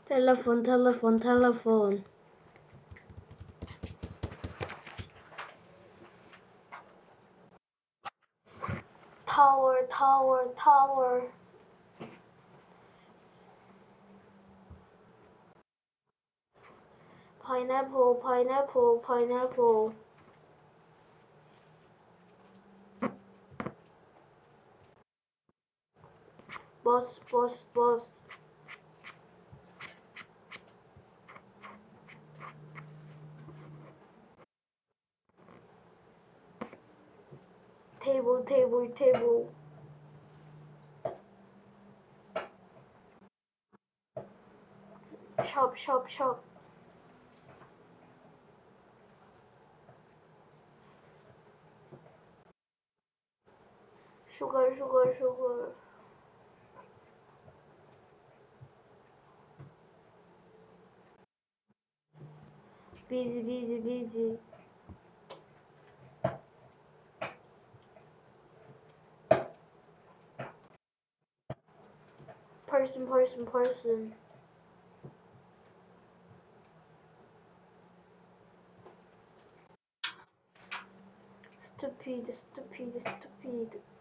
Telephone, telephone, telephone. Tower, tower, tower. Pineapple, pineapple, pineapple. Bus, bus, bus. Table, table, table. Shop, shop, shop. Sugar, sugar, sugar. Busy, busy, busy. Person, person, person. Stupid, stupid, stupid.